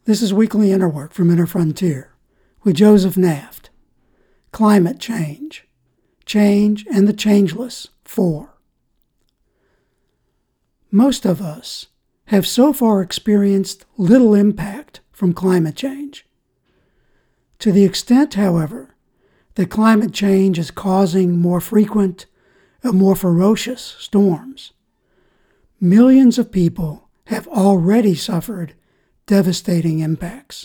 This is Weekly Inner Work from Inner Frontier with Joseph Naft. Climate Change. Change and the Changeless 4. Most of us have so far experienced little impact from climate change. To the extent, however, that climate change is causing more frequent and more ferocious storms, millions of people have already suffered devastating impacts.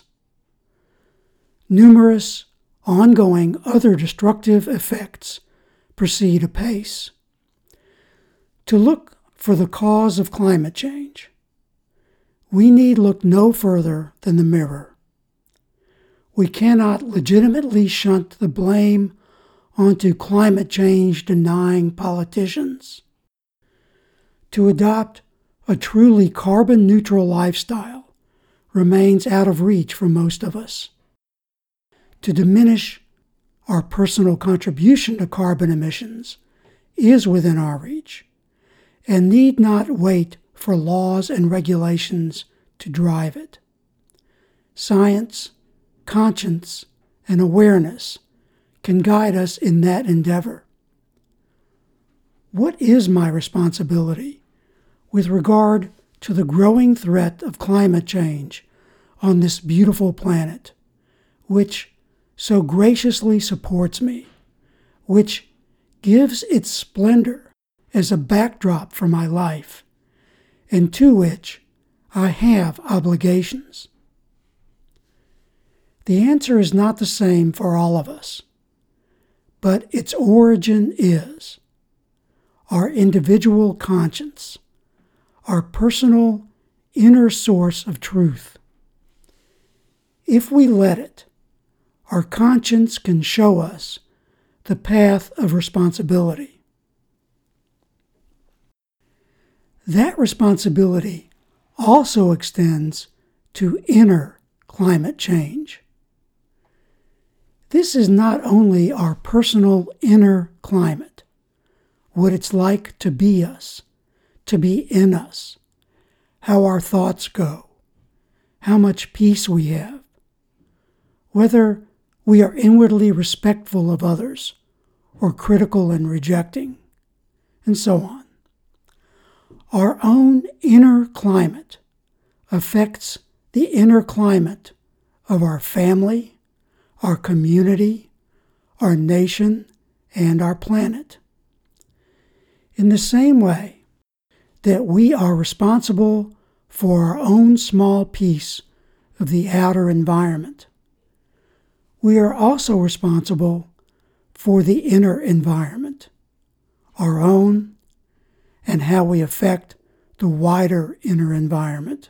Numerous ongoing other destructive effects proceed apace. To look for the cause of climate change, we need look no further than the mirror. We cannot legitimately shunt the blame onto climate change denying politicians. To adopt a truly carbon neutral lifestyle remains out of reach for most of us. To diminish our personal contribution to carbon emissions is within our reach and need not wait for laws and regulations to drive it. Science, conscience, and awareness can guide us in that endeavor. What is my responsibility with regard to the growing threat of climate change on this beautiful planet, which so graciously supports me, which gives its splendor as a backdrop for my life, and to which I have obligations? The answer is not the same for all of us, but its origin is our individual conscience, our personal inner source of truth. If we let it, our conscience can show us the path of responsibility. That responsibility also extends to inner climate change. This is not only our personal inner climate, what it's like to be us, to be in us, how our thoughts go, how much peace we have, whether we are inwardly respectful of others or critical and rejecting, and so on. Our own inner climate affects the inner climate of our family, our community, our nation, and our planet. In the same way that we are responsible for our own small piece of the outer environment, we are also responsible for the inner environment, our own, and how we affect the wider inner environment.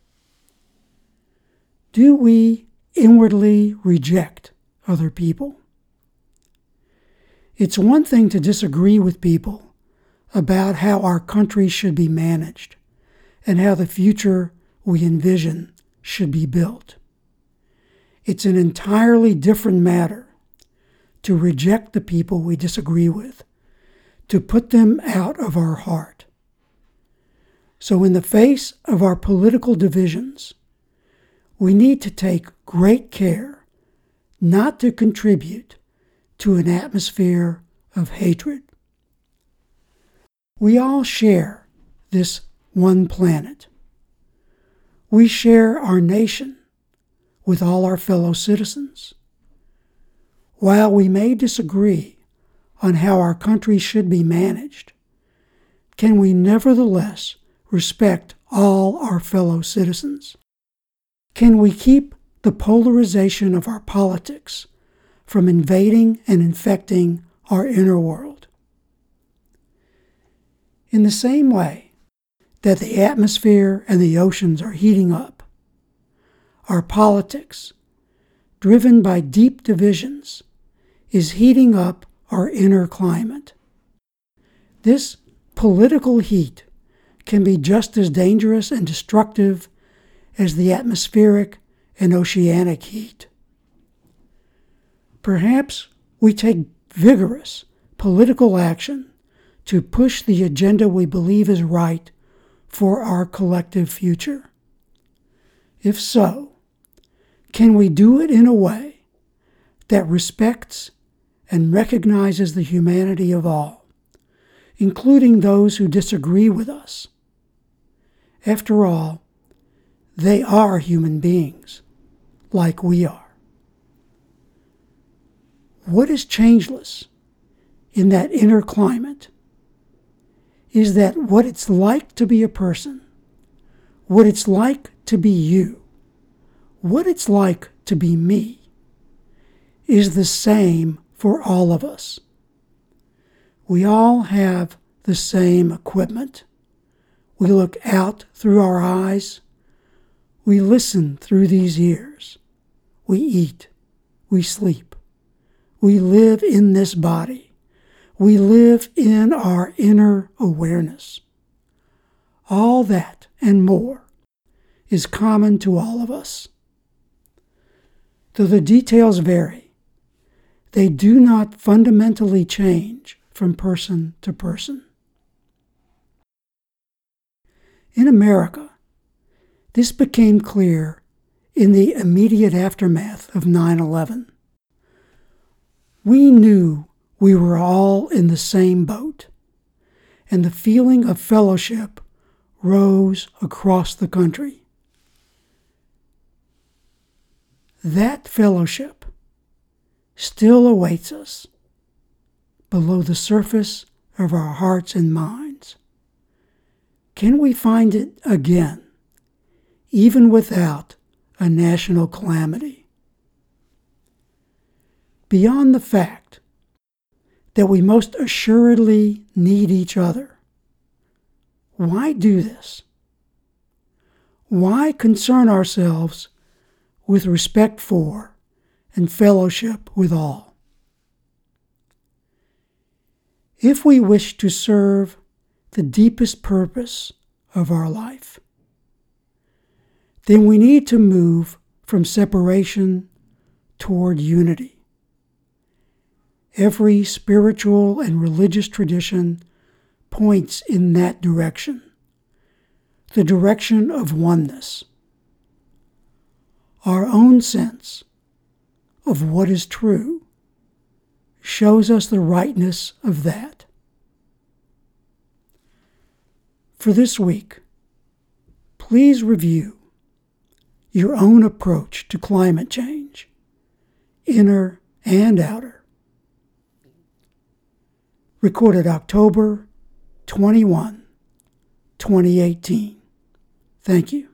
Do we inwardly reject other people? It's one thing to disagree with people about how our country should be managed and how the future we envision should be built. It's an entirely different matter to reject the people we disagree with, to put them out of our heart. So in the face of our political divisions, we need to take great care not to contribute to an atmosphere of hatred. We all share this one planet. We share our nation with all our fellow citizens. While we may disagree on how our country should be managed, can we nevertheless respect all our fellow citizens? Can we keep the polarization of our politics from invading and infecting our inner world? In the same way that the atmosphere and the oceans are heating up, our politics, driven by deep divisions, is heating up our inner climate. This political heat can be just as dangerous and destructive as the atmospheric and oceanic heat. Perhaps we take vigorous political action to push the agenda we believe is right for our collective future. If so, Can we do it in a way that respects and recognizes the humanity of all, including those who disagree with us? After all, they are human beings, like we are. What is changeless in that inner climate is that what it's like to be a person, what it's like to be you, what it's like to be me, is the same for all of us. We all have the same equipment. We look out through our eyes. We listen through these ears. We eat. We sleep. We live in this body. We live in our inner awareness. All that and more is common to all of us. Though the details vary, they do not fundamentally change from person to person. In America, this became clear in the immediate aftermath of 9/11. We knew we were all in the same boat, and the feeling of fellowship rose across the country. That fellowship still awaits us below the surface of our hearts and minds. Can we find it again, even without a national calamity? Beyond the fact that we most assuredly need each other, why do this? Why concern ourselves with respect for and fellowship with all? If we wish to serve the deepest purpose of our life, then we need to move from separation toward unity. Every spiritual and religious tradition points in that direction, the direction of oneness. Our own sense of what is true shows us the rightness of that. For this week, please review your own approach to climate change, inner and outer. Recorded October 21, 2018. Thank you.